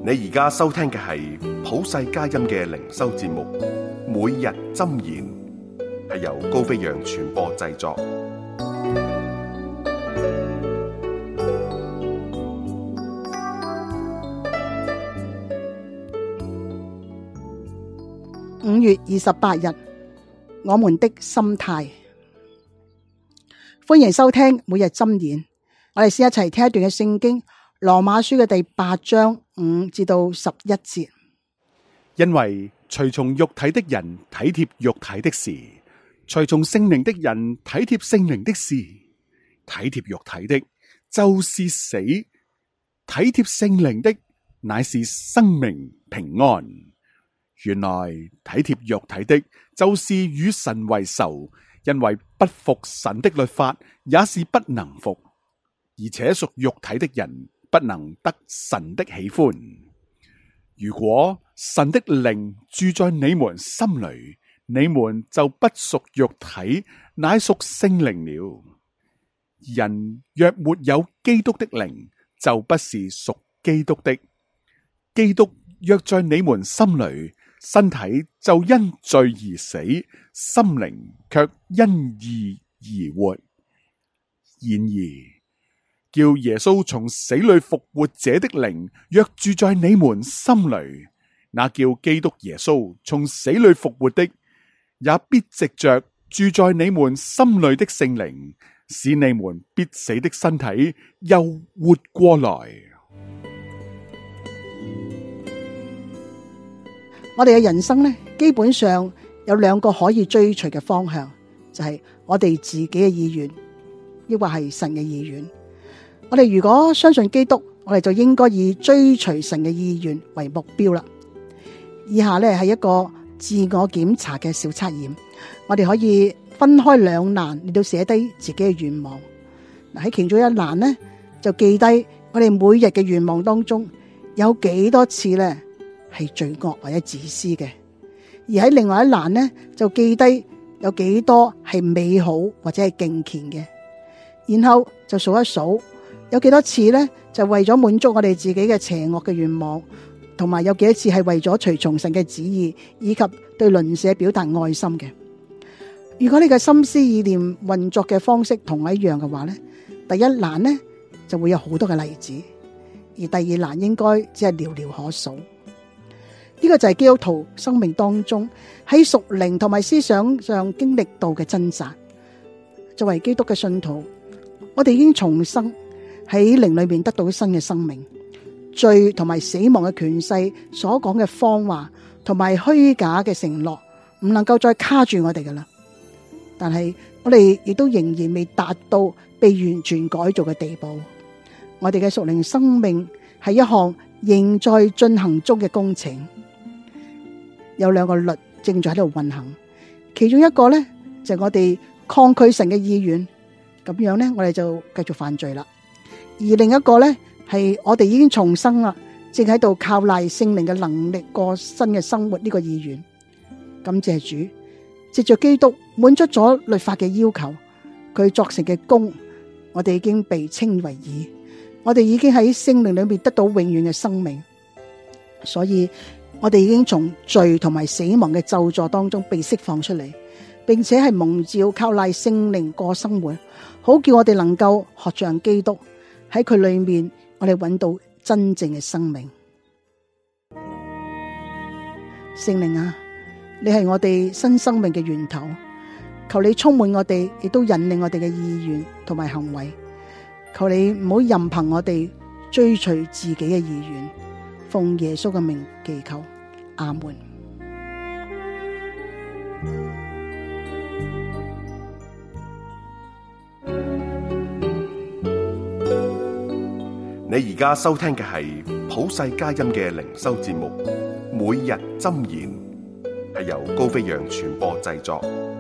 你而家收聽嘅係普世佳音嘅靈修節目，每日箴言，係由高飛揚傳播製作。 5月28日，我們的心態。歡迎收聽每日箴言。我哋先一齊聽一段嘅聖經，羅馬書嘅第8章5至到11節。 因為隨從肉體的人體貼肉體的事，隨從聖靈的人體貼聖靈的事。體貼肉體的，就是死；體貼聖靈的，乃是生命平安。原來體貼肉體的，就是與神為仇，因為不服神的律法，也是不能服。而且屬肉體的人不能得神的喜歡。如果神的靈住在你們心裡，你們就不屬肉體，乃屬聖靈了。人若沒有基督的靈，就不是屬基督的。基督若在你們心裡，身體就因罪而死，心靈卻因義而活。然而，叫耶穌從死裡復活者的靈，若住在你們心裡，那叫基督耶穌從死裡復活的，也必藉着住在你們心裡的聖靈，使你們必死的身體又活過來。 我哋嘅人生呢，基本上有兩個可以追隨嘅方向，就係我哋自己嘅意願，抑或係神嘅意願。我哋如果相信基督，我哋就應該以追隨神嘅意願為目標啦。以下呢係一個自我檢查嘅小測驗，我哋可以分開兩欄嚟到寫低自己嘅願望。喺其中一欄呢，就記低我哋每日嘅願望當中有幾多次呢係罪惡或者自私嘅，而喺另外一欄呢，就記低有幾多係美好或者係敬虔嘅，然後就數一數有幾多次呢就為咗滿足我哋自己嘅邪惡嘅願望，同埋有幾多次係為咗隨從神嘅旨意，以及對鄰舍表達愛心嘅。如果你嘅心思意念運作嘅方式同我一樣嘅話呢，第一欄呢就會有好多嘅例子，而第二欄應該只係寥寥可數。呢個就係基督徒生命當中喺屬靈同埋思想上經歷到嘅掙扎。作為基督嘅信徒，我哋已經重生，喺靈裏面得到新嘅生命。罪同埋死亡嘅權勢所講嘅謊話同埋虛假嘅承諾，唔能夠再卡住我哋噶啦。但係我哋亦都仍然未達到被完全改造嘅地步。我哋嘅屬靈生命係一項仍在進行中嘅工程。有兩個律正在喺度運行，其中一個呢，就係我哋抗拒神嘅意願，咁樣呢，我哋就繼續犯罪啦。而另一個呢，係我哋已經重生啦，正喺度靠賴聖靈嘅能力過新嘅生活呢個意願。感謝主，藉着基督滿足咗律法嘅要求，佢作成嘅功，我哋已經被稱為義，我哋已經喺聖靈裏面得到永遠嘅生命。所以我哋已經從罪同埋死亡嘅咒詛當中被釋放出嚟，並且係蒙召靠賴聖靈過生活，好叫我哋能夠學像基督喺佢裏面，我哋揾到真正嘅生命。聖靈啊，你係我哋新生命嘅源頭，求你充滿我哋，亦都引領我哋嘅意願同埋行為。求你唔好任憑我哋追隨自己嘅意願。奉耶穌嘅名祈求，阿門。 你而家收聽嘅係普世佳音嘅靈修節目，每日箴言，係由高飛揚傳播製作。